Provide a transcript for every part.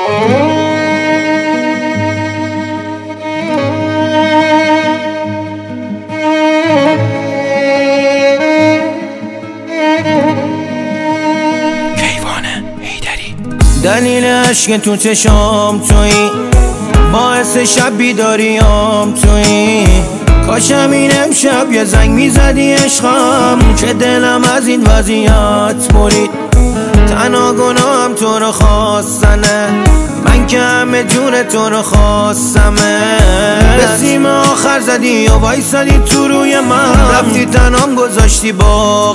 دلیل عشق تو چشام تویی، باعث شب بیداریام تویی. کاشم این امشب یه زنگ میزدی عشقم، که دلم از این وضعیت برید. تنها گناهم تو رو خواستنه، من که همه جون تو رو خواستمه. به سیم آخر زدی و وایسادی تو روی من، رفتی تنام گذاشتی با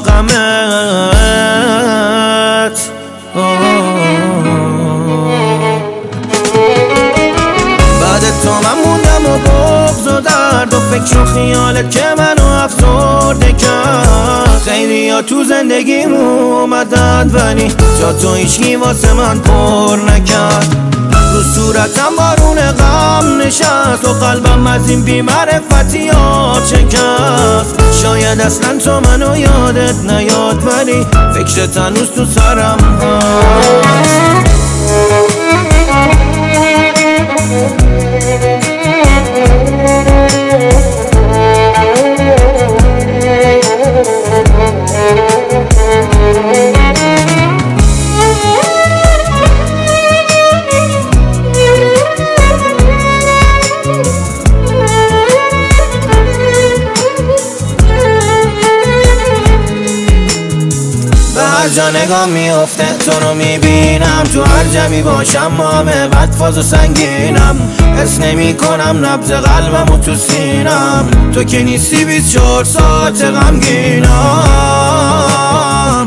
غمت. بعد تو من موندم و بغض و درد و فکر و خیالت که منو افسرده کرد. خیلی ها تو زندگیم اومدن ولی جا تو هیچکی واسه من پر نکرد. رو صورتم بارون غم نشست و قلبم از این بی‌معرفتی ها شکست. شاید اصلا تو منو یادت نیاد ولی فکرت هنوز تو سرم هست. هر جا نگاه میفته تو رو میبینم، تو هر جمعی باشم ما همه بدفاز و سنگینم. حس نمی کنم نبض قلبم و تو سینم، تو که نیستی 24 ساعت غمگینم.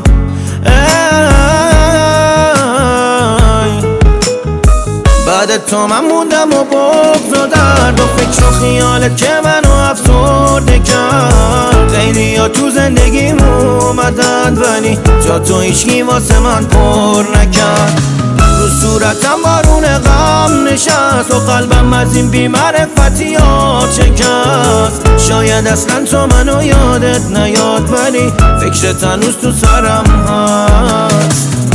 بعد تو من موندم و بغض و درد و فکر و خیالت که منو افسرده کرد. خیلی ها تو زندگیم اومدن ولی جا تو هیچکی واسه من پر نکرد. رو صورتم بارون غم نشست و قلبم از این بی‌معرفتی ها شکست. شاید اصلا تو منو یادت نیاد ولی فکرت هنوز تو سرم هست.